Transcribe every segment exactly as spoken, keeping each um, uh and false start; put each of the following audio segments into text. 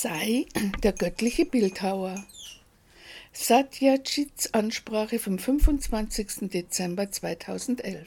Sei der göttliche Bildhauer. Satyajits Ansprache vom fünfundzwanzigsten Dezember zweitausendelf.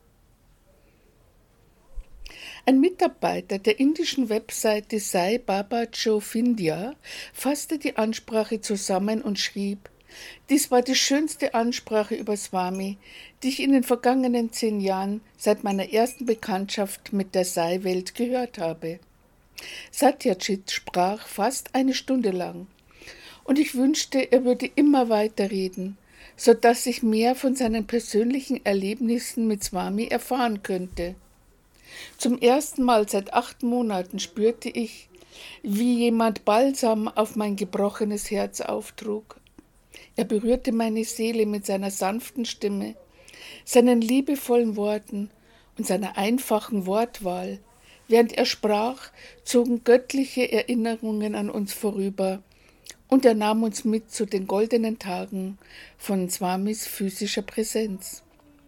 Ein Mitarbeiter der indischen Webseite Sai Baba Jyotirvindya fasste die Ansprache zusammen und schrieb: Dies war die schönste Ansprache über Swami, die ich in den vergangenen zehn Jahren seit meiner ersten Bekanntschaft mit der Sai-Welt gehört habe. Satyajit sprach fast eine Stunde lang, und ich wünschte, er würde immer weiterreden, so dass ich mehr von seinen persönlichen Erlebnissen mit Swami erfahren könnte. Zum ersten Mal seit acht Monaten spürte ich, wie jemand Balsam auf mein gebrochenes Herz auftrug. Er berührte meine Seele mit seiner sanften Stimme, seinen liebevollen Worten und seiner einfachen Wortwahl. Während er sprach, zogen göttliche Erinnerungen an uns vorüber, und er nahm uns mit zu den goldenen Tagen von Swamis physischer Präsenz.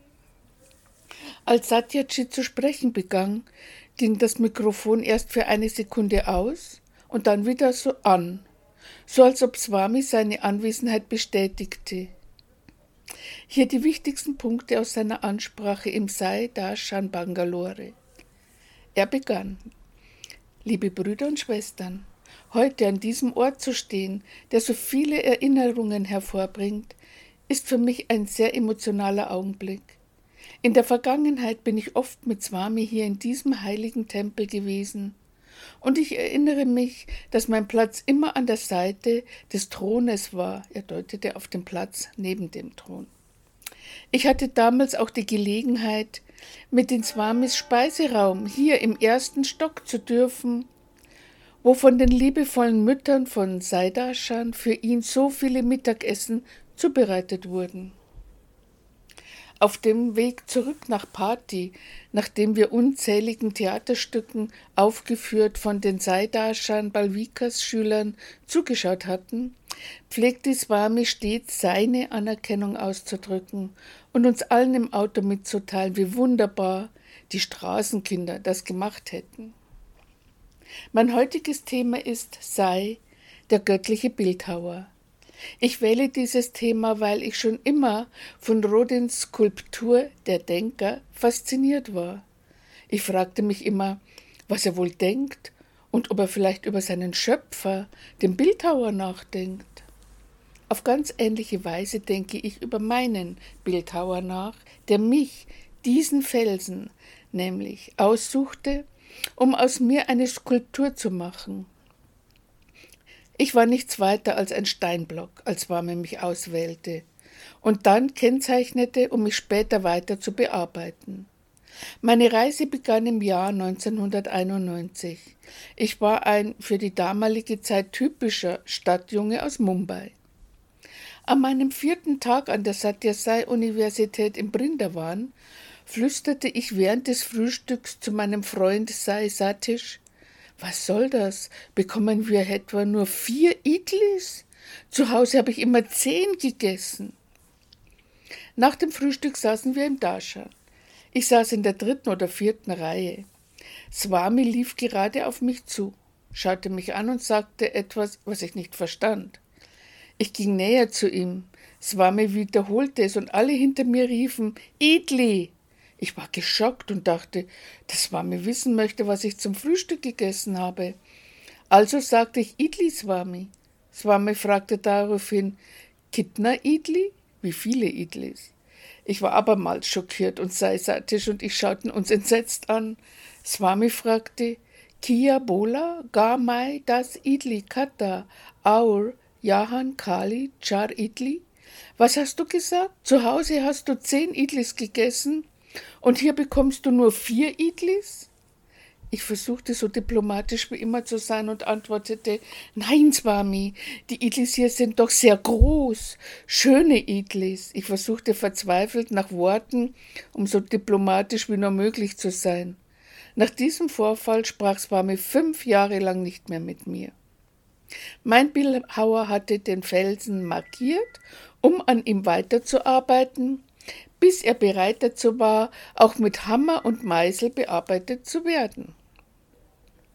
Als Satyajit zu sprechen begann, ging das Mikrofon erst für eine Sekunde aus und dann wieder so an, so als ob Swami seine Anwesenheit bestätigte. Hier die wichtigsten Punkte aus seiner Ansprache im Sai Darshan Bangalore. Er begann: Liebe Brüder und Schwestern, heute an diesem Ort zu stehen, der so viele Erinnerungen hervorbringt, ist für mich ein sehr emotionaler Augenblick. In der Vergangenheit bin ich oft mit Swami hier in diesem heiligen Tempel gewesen, und ich erinnere mich, dass mein Platz immer an der Seite des Thrones war. Er deutete auf den Platz neben dem Thron. Ich hatte damals auch die Gelegenheit, mit den Swamis Speiseraum hier im ersten Stock zu dürfen, wo von den liebevollen Müttern von Sai Darshan für ihn so viele Mittagessen zubereitet wurden. Auf dem Weg zurück nach Pati, nachdem wir unzähligen Theaterstücken, aufgeführt von den Sai Darshan Balvikas Schülern, zugeschaut hatten, pflegte Swami stets seine Anerkennung auszudrücken und uns allen im Auto mitzuteilen, wie wunderbar die Straßenkinder das gemacht hätten. Mein heutiges Thema ist Sai, der göttliche Bildhauer. Ich wähle dieses Thema, weil ich schon immer von Rodins Skulptur Der Denker fasziniert war. Ich fragte mich immer, was er wohl denkt und ob er vielleicht über seinen Schöpfer, den Bildhauer, nachdenkt. Auf ganz ähnliche Weise denke ich über meinen Bildhauer nach, der mich, diesen Felsen, nämlich aussuchte, um aus mir eine Skulptur zu machen. Ich war nichts weiter als ein Steinblock, als Swami mich auswählte und dann kennzeichnete, um mich später weiter zu bearbeiten. Meine Reise begann im Jahr neunzehnhunderteinundneunzig. Ich war ein für die damalige Zeit typischer Stadtjunge aus Mumbai. An meinem vierten Tag an der Sathya Sai-Universität in Brindavan flüsterte ich während des Frühstücks zu meinem Freund Sai Satish: Was soll das? Bekommen wir etwa nur vier Idlis? Zu Hause habe ich immer zehn gegessen. Nach dem Frühstück saßen wir im Darshan. Ich saß in der dritten oder vierten Reihe. Swami lief gerade auf mich zu, schaute mich an und sagte etwas, was ich nicht verstand. Ich ging näher zu ihm. Swami wiederholte es und alle hinter mir riefen: Idli! Ich war geschockt und dachte, dass Swami wissen möchte, was ich zum Frühstück gegessen habe. Also sagte ich: Idli, Swami. Swami fragte daraufhin: Kitna Idli? Wie viele Idlis? Ich war abermals schockiert und Sai Satish und ich schauten uns entsetzt an. Swami fragte: Kia bola, ga mai das Idli kata, aur Jahan Kali char Idli? Was hast du gesagt? Zu Hause hast du zehn Idlis gegessen? Und hier bekommst du nur vier Idlis? Ich versuchte so diplomatisch wie immer zu sein und antwortete: Nein, Swami, die Idlis hier sind doch sehr groß, schöne Idlis. Ich versuchte verzweifelt nach Worten, um so diplomatisch wie nur möglich zu sein. Nach diesem Vorfall sprach Swami fünf Jahre lang nicht mehr mit mir. Mein Bildhauer hatte den Felsen markiert, um an ihm weiterzuarbeiten, bis er bereit dazu war, auch mit Hammer und Meißel bearbeitet zu werden.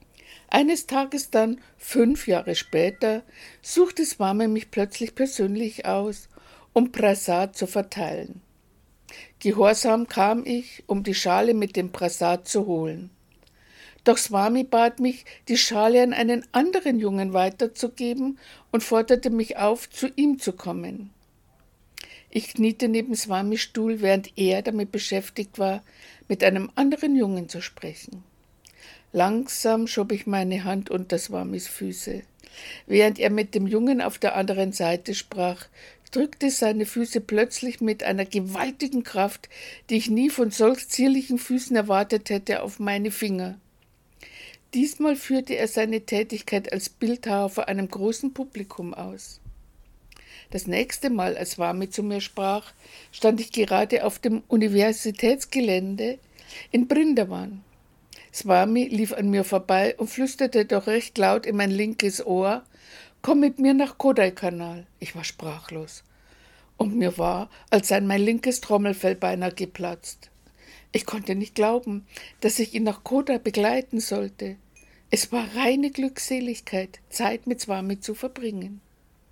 Eines Tages dann, fünf Jahre später, suchte Swami mich plötzlich persönlich aus, um Prasad zu verteilen. Gehorsam kam ich, um die Schale mit dem Prasad zu holen. Doch Swami bat mich, die Schale an einen anderen Jungen weiterzugeben und forderte mich auf, zu ihm zu kommen. Ich kniete neben Swamis Stuhl, während er damit beschäftigt war, mit einem anderen Jungen zu sprechen. Langsam schob ich meine Hand unter Swamis Füße. Während er mit dem Jungen auf der anderen Seite sprach, drückte seine Füße plötzlich mit einer gewaltigen Kraft, die ich nie von solch zierlichen Füßen erwartet hätte, auf meine Finger. Diesmal führte er seine Tätigkeit als Bildhauer vor einem großen Publikum aus. Das nächste Mal, als Swami zu mir sprach, stand ich gerade auf dem Universitätsgelände in Brindavan. Swami lief an mir vorbei und flüsterte doch recht laut in mein linkes Ohr: »Komm mit mir nach Kodaikanal.« Ich war sprachlos. Und mir war, als sei mein linkes Trommelfell beinahe geplatzt. Ich konnte nicht glauben, dass ich ihn nach Kodai begleiten sollte. Es war reine Glückseligkeit, Zeit mit Swami zu verbringen.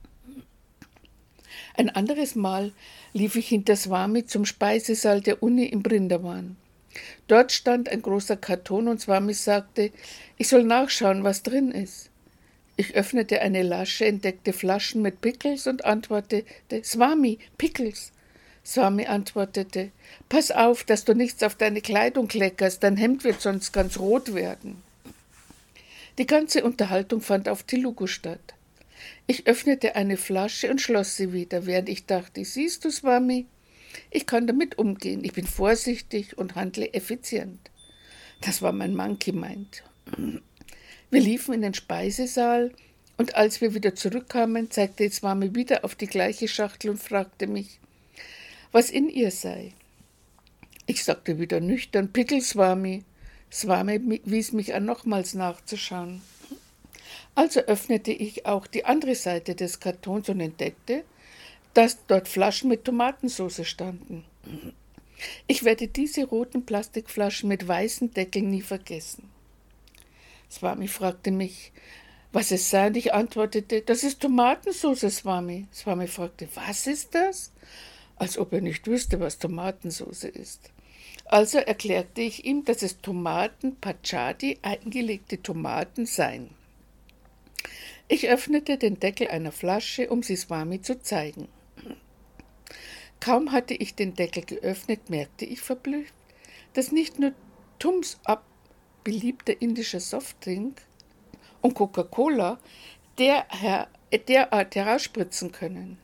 Ein anderes Mal lief ich hinter Swami zum Speisesaal der Uni in Brindavan. Dort stand ein großer Karton und Swami sagte, ich soll nachschauen, was drin ist. Ich öffnete eine Lasche, entdeckte Flaschen mit Pickles und antwortete, Swami, Pickles. Swami antwortete, pass auf, dass du nichts auf deine Kleidung kleckerst, dein Hemd wird sonst ganz rot werden. Die ganze Unterhaltung fand auf Telugu statt. Ich öffnete eine Flasche und schloss sie wieder, während ich dachte, siehst du, Swami, ich kann damit umgehen, ich bin vorsichtig und handle effizient. Das war mein Monkey Mind. Wir liefen in den Speisesaal und als wir wieder zurückkamen, zeigte Swami wieder auf die gleiche Schachtel und fragte mich, was in ihr sei. Ich sagte wieder nüchtern, Pickle, Swami. Swami wies mich an, nochmals nachzuschauen. Also öffnete ich auch die andere Seite des Kartons und entdeckte, dass dort Flaschen mit Tomatensauce standen. Ich werde diese roten Plastikflaschen mit weißen Deckeln nie vergessen. Swami fragte mich, was es sei, und ich antwortete, das ist Tomatensauce, Swami. Swami fragte, was ist das? Als ob er nicht wüsste, was Tomatensauce ist. Also erklärte ich ihm, dass es Tomaten, Pachadi, eingelegte Tomaten seien. Ich öffnete den Deckel einer Flasche, um sie Swami zu zeigen. Kaum hatte ich den Deckel geöffnet, merkte ich verblüfft, dass nicht nur Thumbs Up, beliebter indischer Softdrink, und Coca-Cola der Her- derart herausspritzen können.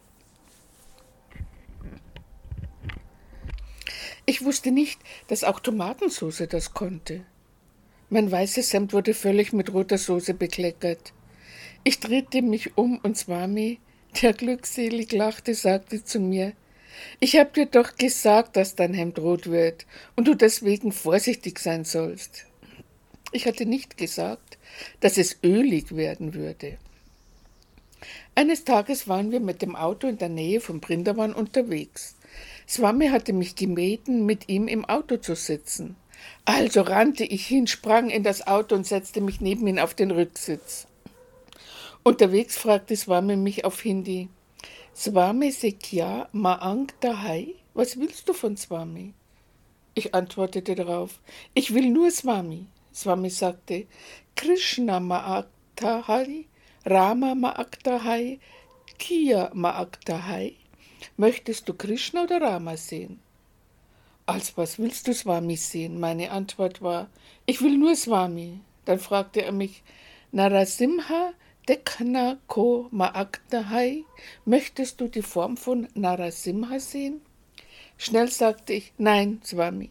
Ich wusste nicht, dass auch Tomatensauce das konnte. Mein weißes Hemd wurde völlig mit roter Soße bekleckert. Ich drehte mich um und Swami, der glückselig lachte, sagte zu mir, ich habe dir doch gesagt, dass dein Hemd rot wird und du deswegen vorsichtig sein sollst. Ich hatte nicht gesagt, dass es ölig werden würde. Eines Tages waren wir mit dem Auto in der Nähe von Brindavan unterwegs. Swami hatte mich gebeten, mit ihm im Auto zu sitzen. Also rannte ich hin, sprang in das Auto und setzte mich neben ihn auf den Rücksitz. Unterwegs fragte Swami mich auf Hindi, Swami se kya maang dahai? Was willst du von Swami? Ich antwortete darauf, ich will nur Swami. Swami sagte, Krishna maang dahai, Rama maang dahai, Kiya maang dahai. Möchtest du Krishna oder Rama sehen? Als was willst du Swami sehen? Meine Antwort war, ich will nur Swami. Dann fragte er mich, Narasimha Dekhna ko maang dahai? Möchtest du die Form von Narasimha sehen? Schnell sagte ich, nein, Swami.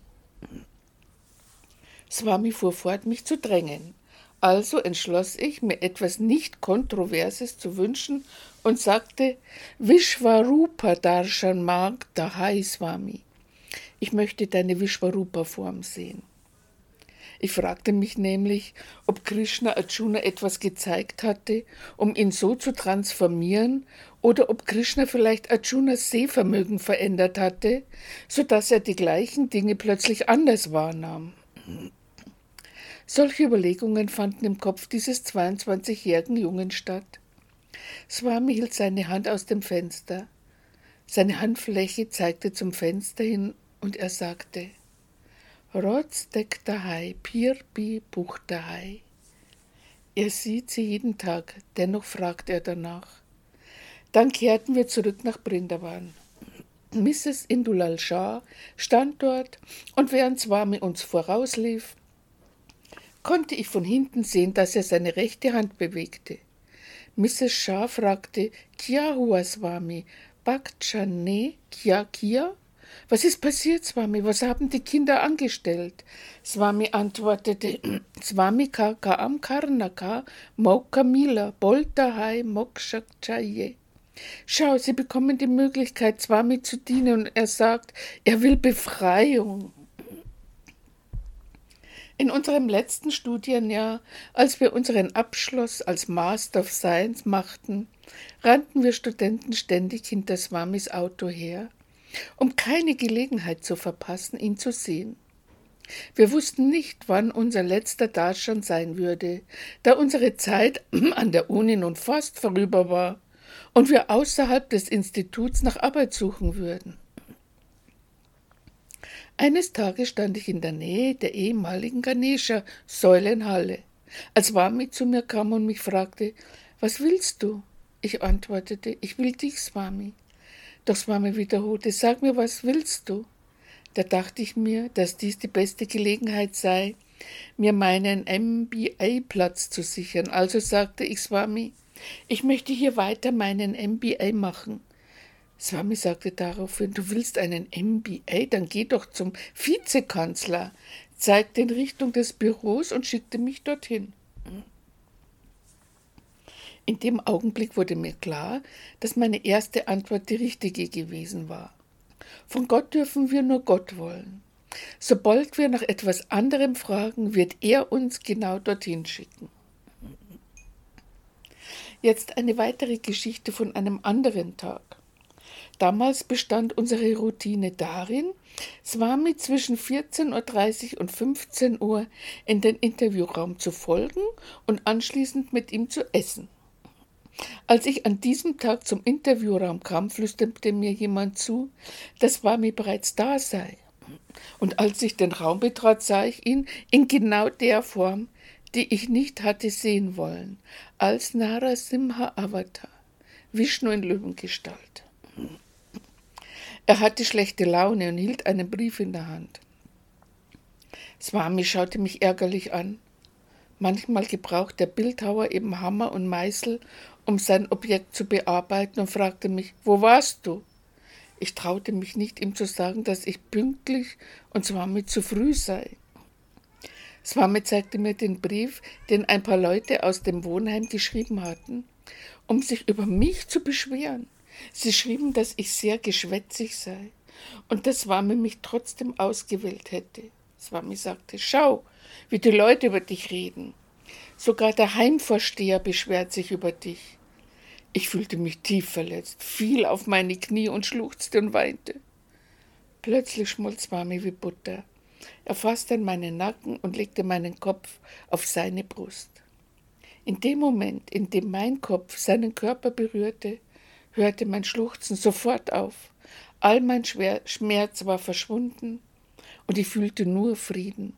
Swami fuhr fort, mich zu drängen. Also entschloss ich, mir etwas nicht Kontroverses zu wünschen und sagte, Vishvarupa Darshan maang dahai, Swami. Ich möchte deine Vishvarupa-Form sehen. Ich fragte mich nämlich, ob Krishna Arjuna etwas gezeigt hatte, um ihn so zu transformieren, oder ob Krishna vielleicht Arjunas Sehvermögen verändert hatte, sodass er die gleichen Dinge plötzlich anders wahrnahm. Solche Überlegungen fanden im Kopf dieses zweiundzwanzigjährigen Jungen statt. Swami hielt seine Hand aus dem Fenster. Seine Handfläche zeigte zum Fenster hin und er sagte: Roz dektahai, pir bi buchtahai. Er sieht sie jeden Tag, dennoch fragt er danach. Dann kehrten wir zurück nach Brindavan. Misses Indulal Shah stand dort und während Swami uns vorauslief, konnte ich von hinten sehen, dass er seine rechte Hand bewegte. Misses Shah fragte: Kya hua Swami? Bhakchane kya kya? Was ist passiert, Swami? Was haben die Kinder angestellt? Swami antwortete: Swami ka kaam karnaka maukamila boltahai mokshakchaye. Schau, sie bekommen die Möglichkeit, Swami zu dienen, und er sagt, er will Befreiung. In unserem letzten Studienjahr, als wir unseren Abschluss als Master of Science machten, rannten wir Studenten ständig hinter Swamis Auto her, um keine Gelegenheit zu verpassen, ihn zu sehen. Wir wussten nicht, wann unser letzter Darshan sein würde, da unsere Zeit an der Uni nun fast vorüber war und wir außerhalb des Instituts nach Arbeit suchen würden. Eines Tages stand ich in der Nähe der ehemaligen Ganesha-Säulenhalle, als Swami zu mir kam und mich fragte: Was willst du? Ich antwortete: Ich will dich, Swami. Doch Swami wiederholte: Sag mir, was willst du? Da dachte ich mir, dass dies die beste Gelegenheit sei, mir meinen M B A-Platz zu sichern. Also sagte ich Swami: Ich möchte hier weiter meinen M B A machen. Swami sagte daraufhin: Du willst einen M B A? Dann geh doch zum Vizekanzler, zeigte in Richtung des Büros und schickte mich dorthin. In dem Augenblick wurde mir klar, dass meine erste Antwort die richtige gewesen war. Von Gott dürfen wir nur Gott wollen. Sobald wir nach etwas anderem fragen, wird er uns genau dorthin schicken. Jetzt eine weitere Geschichte von einem anderen Tag. Damals bestand unsere Routine darin, Swami zwischen vierzehn Uhr dreißig und fünfzehn Uhr in den Interviewraum zu folgen und anschließend mit ihm zu essen. Als ich an diesem Tag zum Interviewraum kam, flüsterte mir jemand zu, dass Swami bereits da sei. Und als ich den Raum betrat, sah ich ihn in genau der Form, die ich nicht hatte sehen wollen, als Narasimha Avatar, Vishnu in Löwengestalt. Er hatte schlechte Laune und hielt einen Brief in der Hand. Swami schaute mich ärgerlich an. Manchmal gebraucht der Bildhauer eben Hammer und Meißel, um sein Objekt zu bearbeiten, und fragte mich: Wo warst du? Ich traute mich nicht, ihm zu sagen, dass ich pünktlich und Swami zu früh sei. Swami zeigte mir den Brief, den ein paar Leute aus dem Wohnheim geschrieben hatten, um sich über mich zu beschweren. Sie schrieben, dass ich sehr geschwätzig sei und dass Swami mich trotzdem ausgewählt hätte. Swami sagte: Schau, wie die Leute über dich reden. Sogar der Heimvorsteher beschwert sich über dich. Ich fühlte mich tief verletzt, fiel auf meine Knie und schluchzte und weinte. Plötzlich schmolz Swami wie Butter. Er fasste an meinen Nacken und legte meinen Kopf auf seine Brust. In dem Moment, in dem mein Kopf seinen Körper berührte, hörte mein Schluchzen sofort auf. All mein Schmerz war verschwunden und ich fühlte nur Frieden.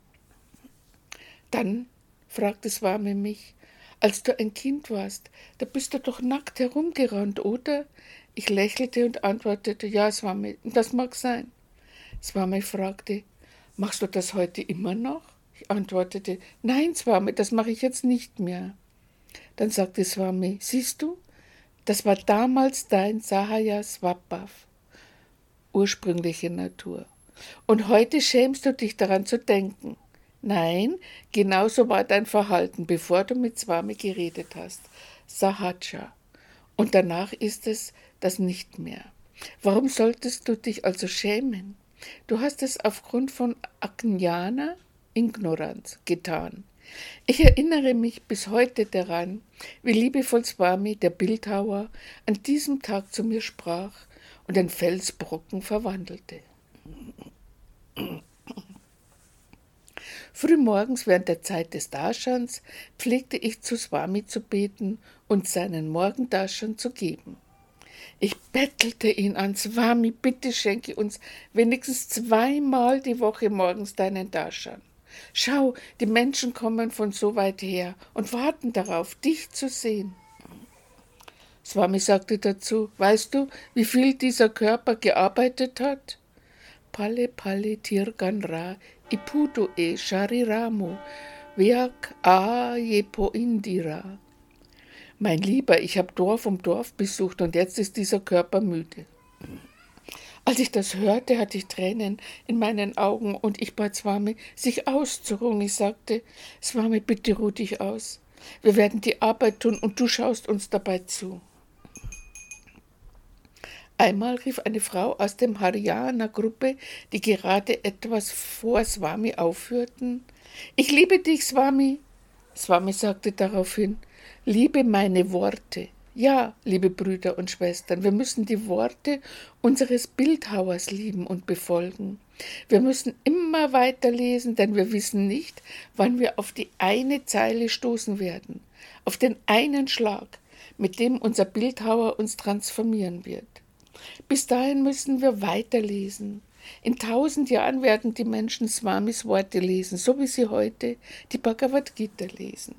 Dann fragte Swami mich: Als du ein Kind warst, da bist du doch nackt herumgerannt, oder? Ich lächelte und antwortete: Ja, Swami, das mag sein. Swami fragte: Machst du das heute immer noch? Ich antwortete: Nein, Swami, das mache ich jetzt nicht mehr. Dann sagte Swami: Siehst du, das war damals dein Sahaya Svabhav, ursprüngliche Natur. Und heute schämst du dich daran zu denken. Nein, genauso war dein Verhalten, bevor du mit Swami geredet hast. Sahaja. Und danach ist es das nicht mehr. Warum solltest du dich also schämen? Du hast es aufgrund von Ajnana, Ignoranz, getan. Ich erinnere mich bis heute daran, wie liebevoll Swami, der Bildhauer, an diesem Tag zu mir sprach und den Felsbrocken verwandelte. Frühmorgens während der Zeit des Darshans pflegte ich zu Swami zu beten und seinen Morgendarshan zu geben. Ich bettelte ihn an: Swami, bitte schenke uns wenigstens zweimal die Woche morgens deinen Darshan. Schau, die Menschen kommen von so weit her und warten darauf, dich zu sehen. Swami sagte dazu: Weißt du, wie viel dieser Körper gearbeitet hat? Palle Palle Tirganra Iputo e Shariramo Veak A Jepo Indira. Mein Lieber, ich habe Dorf um Dorf besucht und jetzt ist dieser Körper müde. Als ich das hörte, hatte ich Tränen in meinen Augen und ich bat Swami, sich auszuruhen. Ich sagte: Swami, bitte ruh dich aus. Wir werden die Arbeit tun und du schaust uns dabei zu. Einmal rief eine Frau aus dem Haryana-Gruppe, die gerade etwas vor Swami aufführten: Ich liebe dich, Swami. Swami sagte daraufhin: Liebe meine Worte. Ja, liebe Brüder und Schwestern, wir müssen die Worte unseres Bildhauers lieben und befolgen. Wir müssen immer weiterlesen, denn wir wissen nicht, wann wir auf die eine Zeile stoßen werden, auf den einen Schlag, mit dem unser Bildhauer uns transformieren wird. Bis dahin müssen wir weiterlesen. In tausend Jahren werden die Menschen Swamis Worte lesen, so wie sie heute die Bhagavad Gita lesen.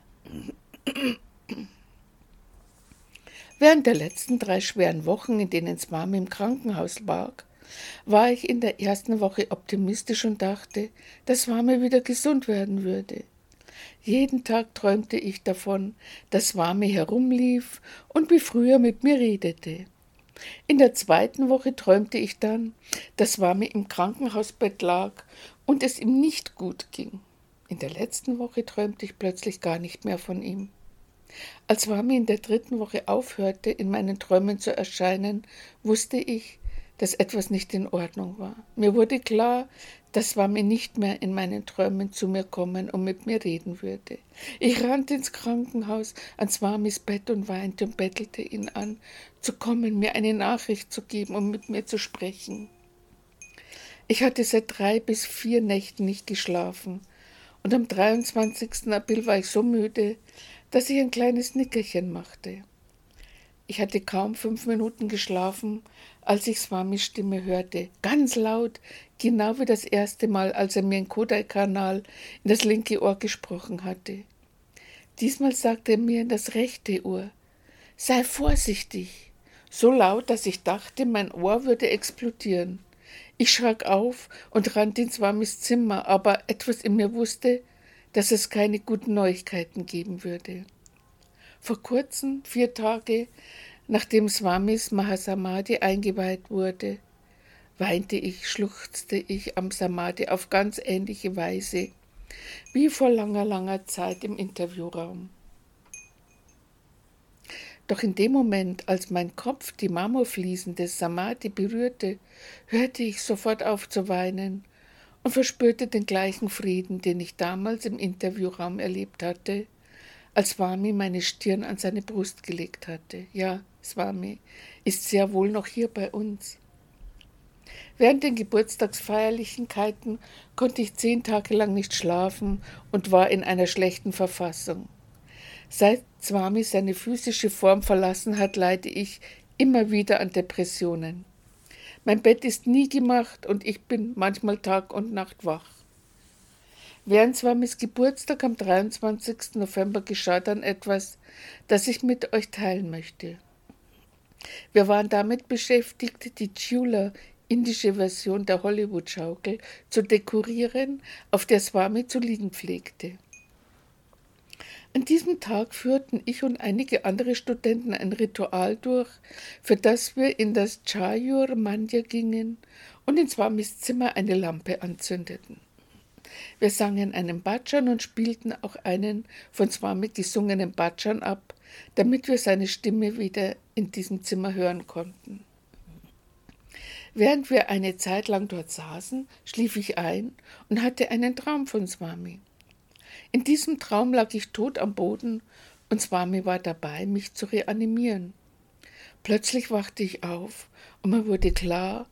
Während der letzten drei schweren Wochen, in denen Swami im Krankenhaus lag, war ich in der ersten Woche optimistisch und dachte, dass Swami wieder gesund werden würde. Jeden Tag träumte ich davon, dass Swami herumlief und wie früher mit mir redete. In der zweiten Woche träumte ich dann, dass Swami im Krankenhausbett lag und es ihm nicht gut ging. In der letzten Woche träumte ich plötzlich gar nicht mehr von ihm. Als Swami in der dritten Woche aufhörte, in meinen Träumen zu erscheinen, wusste ich, dass etwas nicht in Ordnung war. Mir wurde klar, dass Swami nicht mehr in meinen Träumen zu mir kommen und mit mir reden würde. Ich rannte ins Krankenhaus an Swamis Bett und weinte und bettelte ihn an, zu kommen, mir eine Nachricht zu geben und mit mir zu sprechen. Ich hatte seit drei bis vier Nächten nicht geschlafen und am dreiundzwanzigsten April war ich so müde, dass ich ein kleines Nickerchen machte. Ich hatte kaum fünf Minuten geschlafen, als ich Swamis Stimme hörte, ganz laut, genau wie das erste Mal, als er mir im Kodaikanal in das linke Ohr gesprochen hatte. Diesmal sagte er mir in das rechte Ohr: Sei vorsichtig, so laut, dass ich dachte, mein Ohr würde explodieren. Ich schrak auf und rannte in Swamis Zimmer, aber etwas in mir wusste, dass es keine guten Neuigkeiten geben würde. Vor kurzem, vier Tage nachdem Swamis Mahasamadhi eingeweiht wurde, weinte ich, schluchzte ich am Samadhi auf ganz ähnliche Weise wie vor langer, langer Zeit im Interviewraum. Doch in dem Moment, als mein Kopf die Marmorfliesen des Samadhi berührte, hörte ich sofort auf zu weinen und verspürte den gleichen Frieden, den ich damals im Interviewraum erlebt hatte, als Swami meine Stirn an seine Brust gelegt hatte. Ja, Swami ist sehr wohl noch hier bei uns. Während den Geburtstagsfeierlichkeiten konnte ich zehn Tage lang nicht schlafen und war in einer schlechten Verfassung. Seit Swami seine physische Form verlassen hat, leide ich immer wieder an Depressionen. Mein Bett ist nie gemacht und ich bin manchmal Tag und Nacht wach. Während Swamis Geburtstag am dreiundzwanzigsten November geschah dann etwas, das ich mit euch teilen möchte. Wir waren damit beschäftigt, die Chula, indische Version der Hollywood-Schaukel, zu dekorieren, auf der Swami zu liegen pflegte. An diesem Tag führten ich und einige andere Studenten ein Ritual durch, für das wir in das Chayur Mandya gingen und in Swamis Zimmer eine Lampe anzündeten. Wir sangen einen Bhajan und spielten auch einen von Swami gesungenen Bhajan ab, damit wir seine Stimme wieder in diesem Zimmer hören konnten. Während wir eine Zeit lang dort saßen, schlief ich ein und hatte einen Traum von Swami. In diesem Traum lag ich tot am Boden und Swami war dabei, mich zu reanimieren. Plötzlich wachte ich auf und mir wurde klar,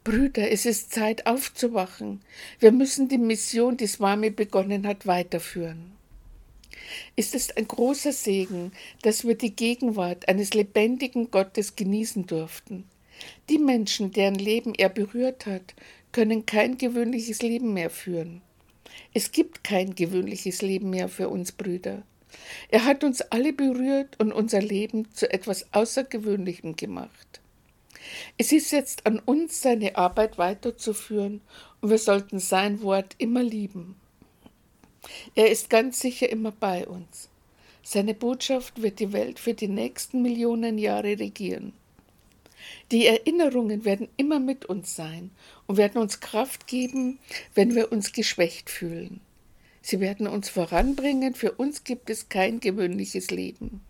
Brüder, es ist Zeit aufzuwachen. Wir müssen die Mission, die Swami begonnen hat, weiterführen. Es ist ein großer Segen, dass wir die Gegenwart eines lebendigen Gottes genießen durften. Die Menschen, deren Leben er berührt hat, können kein gewöhnliches Leben mehr führen. Es gibt kein gewöhnliches Leben mehr für uns Brüder. Er hat uns alle berührt und unser Leben zu etwas Außergewöhnlichem gemacht. Es ist jetzt an uns, seine Arbeit weiterzuführen, und wir sollten sein Wort immer lieben. Er ist ganz sicher immer bei uns. Seine Botschaft wird die Welt für die nächsten Millionen Jahre regieren. Die Erinnerungen werden immer mit uns sein und werden uns Kraft geben, wenn wir uns geschwächt fühlen. Sie werden uns voranbringen, für uns gibt es kein gewöhnliches Leben.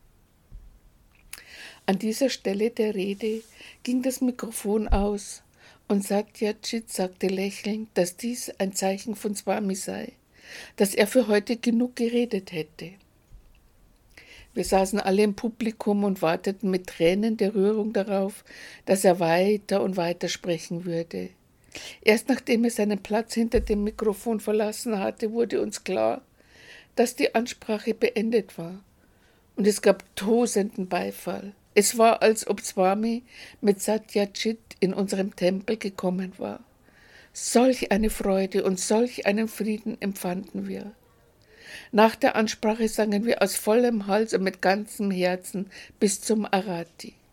An dieser Stelle der Rede ging das Mikrofon aus und Satyajit sagte lächelnd, dass dies ein Zeichen von Swami sei, dass er für heute genug geredet hätte. Wir saßen alle im Publikum und warteten mit Tränen der Rührung darauf, dass er weiter und weiter sprechen würde. Erst nachdem er seinen Platz hinter dem Mikrofon verlassen hatte, wurde uns klar, dass die Ansprache beendet war. Und es gab tosenden Beifall. Es war, als ob Swami mit Satyajit in unserem Tempel gekommen war. Solch eine Freude und solch einen Frieden empfanden wir. Nach der Ansprache sangen wir aus vollem Hals und mit ganzem Herzen bis zum Arati.